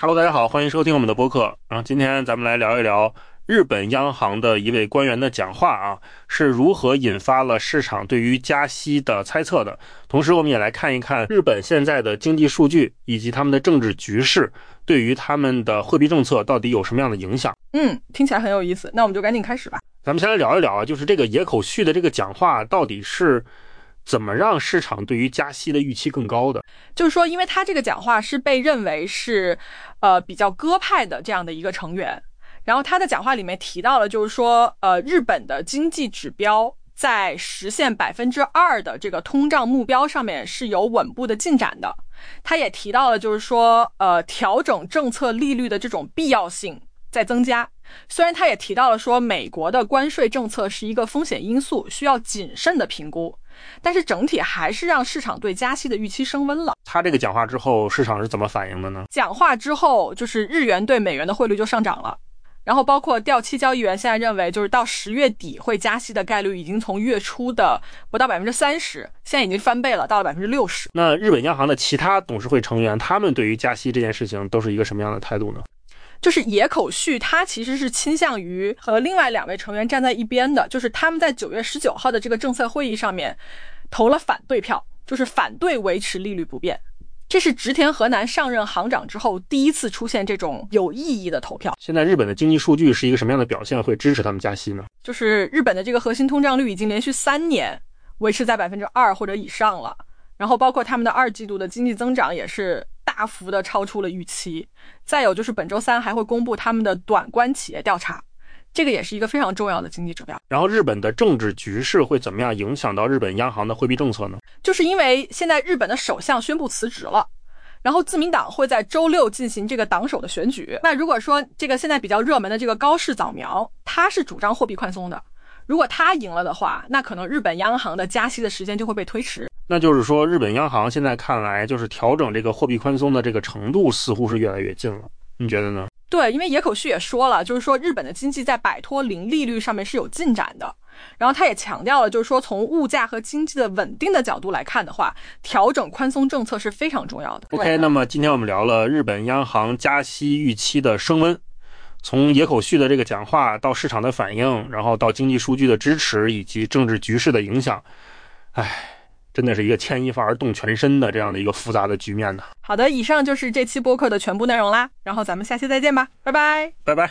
Hello， 大家好，欢迎收听我们的播客。今天咱们来聊一聊日本央行的一位官员的讲话是如何引发了市场对于加息的猜测的。同时我们也来看一看日本现在的经济数据以及他们的政治局势对于他们的货币政策到底有什么样的影响。 听起来很有意思，那我们就赶紧开始吧。 咱们先来聊一聊就是这个野口旭的这个讲话到底是怎么让市场对于加息的预期更高的。 就是说因为他这个讲话是被认为是比较鸽派的这样的一个成员，然后他的讲话里面提到了就是说日本的经济指标在实现 2% 的这个通胀目标上面是有稳步的进展的。他也提到了就是说调整政策利率的这种必要性在增加。虽然他也提到了说美国的关税政策是一个风险因素，需要谨慎的评估，但是整体还是让市场对加息的预期升温了。 他这个讲话之后市场是怎么反应的呢？ 讲话之后就是日元对美元的汇率就上涨了，然后包括掉期交易员现在认为就是到10月底会加息的概率已经从月初的不到 30%， 现在已经翻倍了，到了 60%。 那日本央行的其他董事会成员他们对于加息这件事情都是一个什么样的态度呢？ 就是野口旭他其实是倾向于和另外2位成员站在一边的，就是他们在9月19号的这个政策会议上面投了反对票，就是反对维持利率不变。这是植田和男上任行长之后第一次出现这种有意义的投票。 现在日本的经济数据是一个什么样的表现会支持他们加息呢？ 就是日本的这个核心通胀率已经连续3年维持在 2% 或者以上了，然后包括他们的2季度的经济增长也是大幅的超出了预期。再有就是本周3还会公布他们的短关企业调查，这个也是一个非常重要的经济指标。 然后日本的政治局势会怎么样影响到日本央行的货币政策呢？ 就是因为现在日本的首相宣布辞职了，然后自民党会在周6进行这个党首的选举。那如果说这个现在比较热门的这个高市早苗，他是主张货币宽松的，如果他赢了的话，那可能日本央行的加息的时间就会被推迟。 那就是说日本央行现在看来就是调整这个货币宽松的这个程度似乎是越来越近了，你觉得呢？ 对，因为野口旭也说了，就是说日本的经济在摆脱零利率上面是有进展的。然后他也强调了，就是说从物价和经济的稳定的角度来看的话，调整宽松政策是非常重要的。 OK， 那么今天我们聊了日本央行加息预期的升温，从野口旭的这个讲话到市场的反应，然后到经济数据的支持以及政治局势的影响，真的是一个牵一发而动全身的这样的一个复杂的局面呢。 好的，以上就是这期播客的全部内容啦，然后咱们下期再见吧，拜拜， 拜拜。